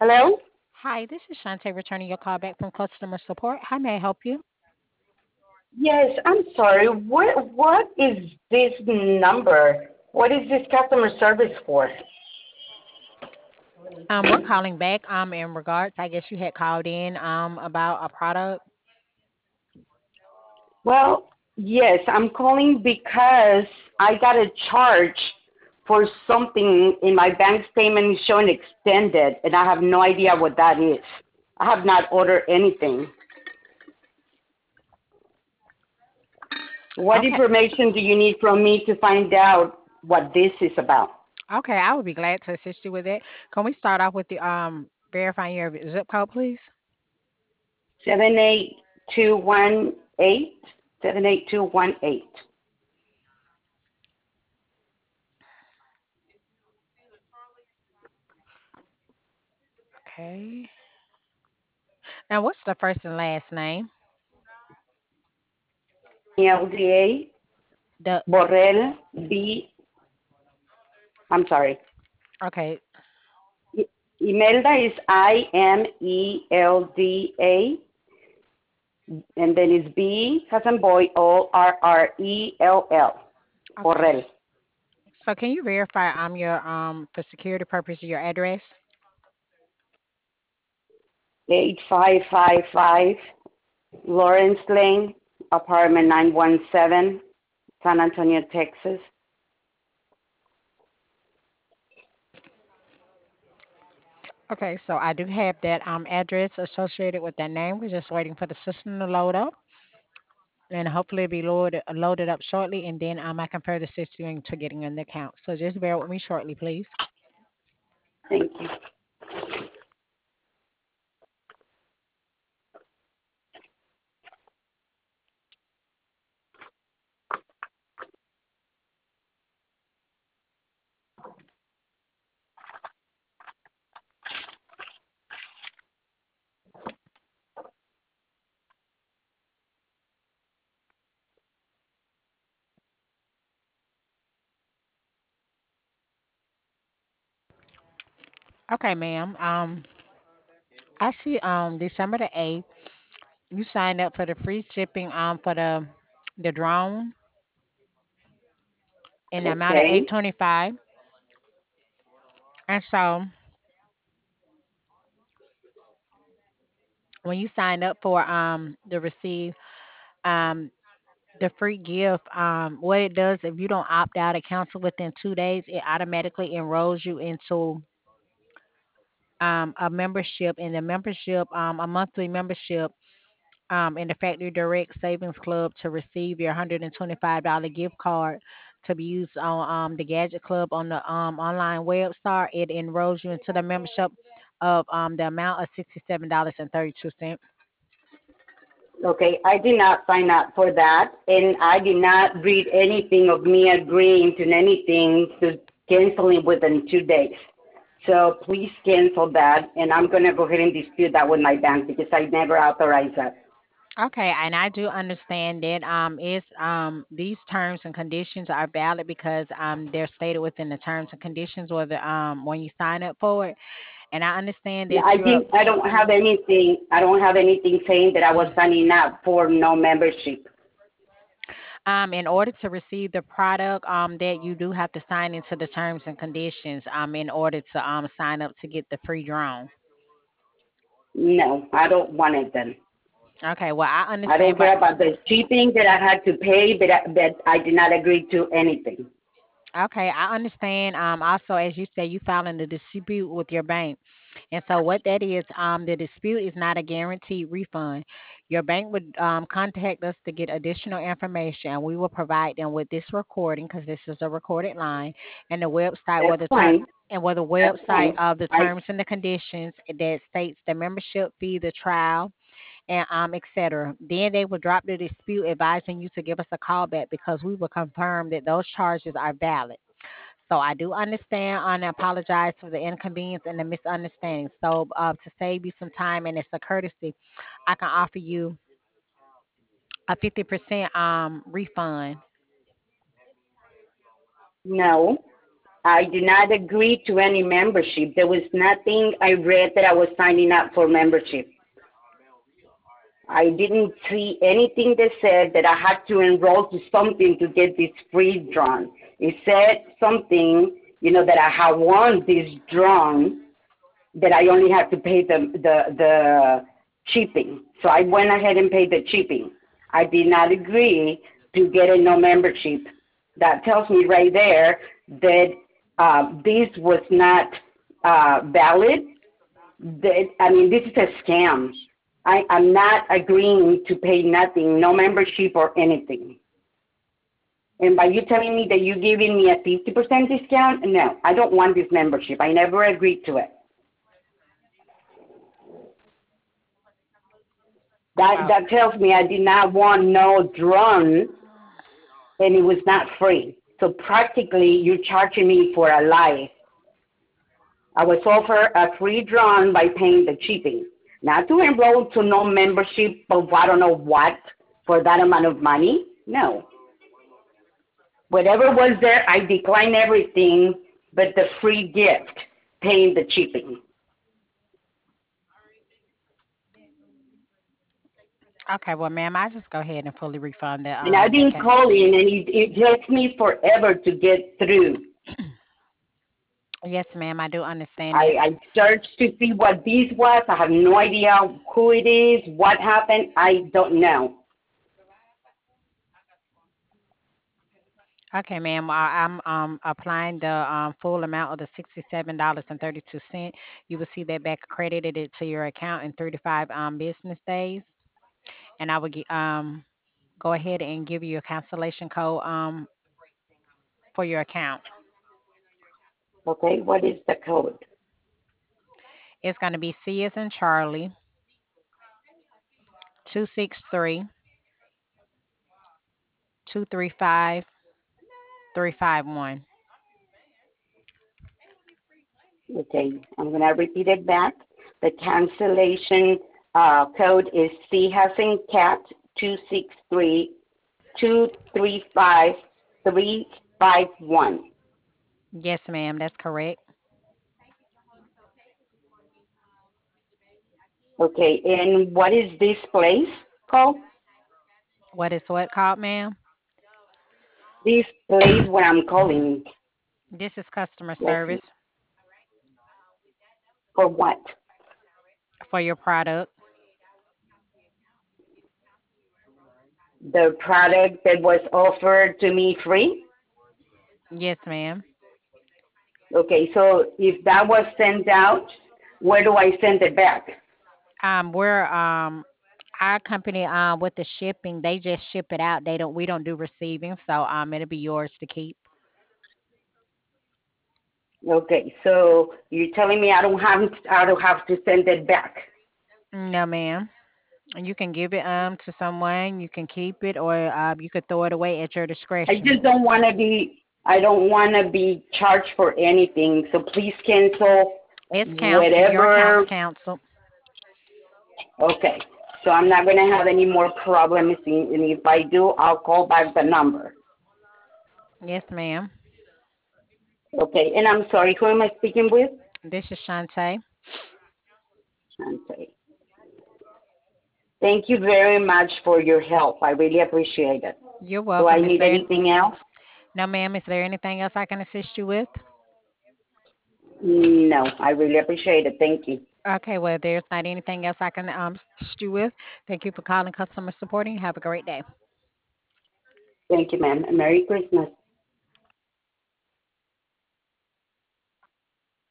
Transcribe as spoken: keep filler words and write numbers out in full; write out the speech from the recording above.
Hello? Hi, this is Shantae returning your call back from customer support. How may I help you? Yes, I'm sorry. What what is this number? What is this customer service for? Um, we're calling back um in regards. I guess you had called in um about a product. Well, yes, I'm calling because I got a charge for something in my bank statement showing extended, and I have no idea what that is. I have not ordered anything. What Okay. information do you need from me to find out what this is about? Okay, I would be glad to assist you with that. Can we start off with the um verifying your zip code, please? Seven eight two one eight seven eight two one eight. Okay. And what's the first and last name? L D A The Borrell B. I'm sorry. okay. I- Imelda is I M E L D A, and then it's B Hassan Boy O R R E L L. Okay. Borrell. So can you verify um your um for security purposes your address? Eight five five five Lawrence Lane, apartment nine one seven, San Antonio, Texas. Okay, so I do have that um address associated with that name. We're just waiting for the system to load up, and hopefully it'll be loaded loaded up shortly, and then um I can further assist you into getting in the account. So just bear with me shortly, please. Thank you. Okay, ma'am. Um, I see um December the eighth, you signed up for the free shipping um for the the drone in the amount of eight Okay. twenty five, and so when you sign up for um to receive um the free gift, um, what it does if you don't opt out or cancel within two days, it automatically enrolls you into um, a membership. In the membership, um, a monthly membership um, in the Factory Direct Savings Club to receive your one hundred twenty-five dollars gift card to be used on um, the Gadget Club on the um, online website. It enrolls you into the membership of um, the amount of sixty-seven dollars and thirty-two cents. Okay, I did not sign up for that, and I did not read anything of me agreeing to anything to canceling within two days. So please cancel that, and I'm going to go ahead and dispute that with my bank because I never authorized that. Okay, and I do understand that um it's um these terms and conditions are valid because um they're stated within the terms and conditions whether um when you sign up for it. And I understand Yeah, that I you're didn't. I don't have anything. I don't have anything saying that I was signing up for no membership. um in order to receive the product um that you do have to sign into the terms and conditions um in order to um sign up to get the free drone. No, I don't want it then. Okay, well I I don't understand but care about the shipping that I had to pay, but I, but I did not agree to anything. okay, I understand. Um, also, as you say, you filing the dispute with your bank, and so what that is, um, the dispute is not a guaranteed refund. Your bank would um contact us to get additional information, and we will provide them with this recording because this is a recorded line, and the website where That's the term fine. and where the That's website fine. of the I terms and the conditions that states the membership fee, the trial, and um, et cetera. Then they will drop the dispute, advising you to give us a call back because we will confirm that those charges are valid. So I do understand and apologize for the inconvenience and the misunderstanding. So uh, to save you some time and it's a courtesy, I can offer you a fifty percent um refund. no. I did not agree to any membership. There was nothing I read that I was signing up for membership. I didn't see anything that said that I had to enroll to something to get this free drawn. It said something, you know, that I had won this drawn, that I only had to pay the the the shipping. So I went ahead and paid the shipping. I did not agree to get a no membership. That tells me right there that uh, this was not uh, valid. That, I mean, this is a scam. I, I'm not agreeing to pay nothing, no membership or anything. And by you telling me that you're giving me a fifty percent discount, no, I don't want this membership. I never agreed to it. That, Oh, that tells me I did not want no drone, and it was not free. So practically, you're charging me for a lie. I was offered a free drone by paying the shipping, not to enroll to no membership of I don't know what for that amount of money. No, whatever was there, I declined everything but the free gift, paying the shipping. okay. Well, ma'am, I just go ahead and fully refund the And um I've the been account. calling, and it, it takes me forever to get through. Yes, ma'am, I do understand I, that. I searched to see what this was. I have no idea who it is, what happened. I don't know. Okay, ma'am. I, I'm um applying the um full amount of the sixty-seven dollars and thirty-two cent. You will see that back credited it to your account in thirty-five um business days, and I will get um go ahead and give you a cancellation code um for your account. Okay, what is the code? It's going to be C as in Charlie two six three two three five three five one. Okay, I'm going to repeat it back. The cancellation uh, code is C has in cat two six three two three five three five one. Yes, ma'am. That's correct. Okay, and what is this place called? What is what called, ma'am? This place where I'm calling, This is customer let's service see, for what? for your product. The product that was offered to me free? Yes, ma'am. Okay, so if that was sent out, where do I send it back? Um, we're um our company um with the shipping, they just ship it out. They don't we don't do receiving, so um it'll be yours to keep. Okay, so you're telling me I don't have I don't have to send it back. No, ma'am. You can give it um to someone, you can keep it, or um you could throw it away at your I discretion. just don't want to be I don't want to be charged for anything. So please cancel It's canceled. Your account's whatever. canceled. Okay, so I'm not going to have any more problems, and if I do, I'll call back the number. Yes, ma'am. Okay, and I'm sorry, who am I speaking with? This is Shantae. Shante. Thank you very much for your help. I really appreciate it. You're Do I welcome. Is need there anything else? no, ma'am? Is there anything else I can assist you with? No, I really appreciate it. Thank you. Okay, well, if there's not anything else I can um assist you with, thank you for calling customer supporting. Have a great day. Thank you, ma'am. And Merry Christmas.